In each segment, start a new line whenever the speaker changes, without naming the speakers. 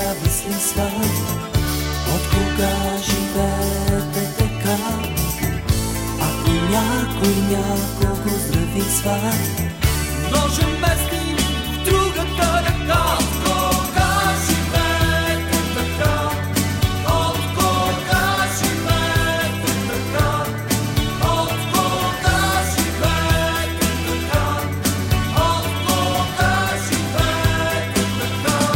лъжа безсмисла. От кога живеете така? Ако някой някого здрависва, ножем мести в другата ръка. От кога живеете така? От кога живеете така? От кога живеете така? От кога живеете така?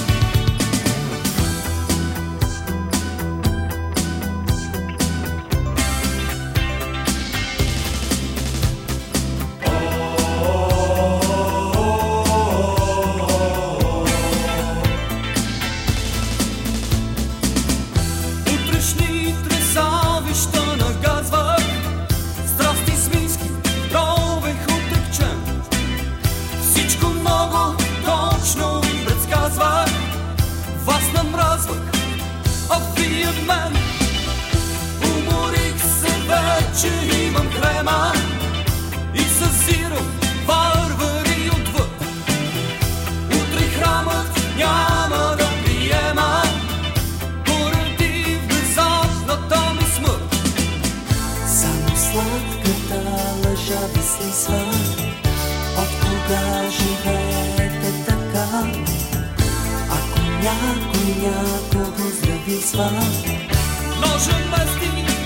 Утрешни тресавища нагазвах, страсти свински ровех отекчен. Всичко много точно ви предсказвах, вас намразвах, а вие мен. Уморих се вече, имам крема и съзирам варвари отвъд. Утре храмът няма да приема поради внезапната ми смърт. Само сладката лъжа безсмисла. От кога живеете така? Ако някой някого здрависва, ножем мести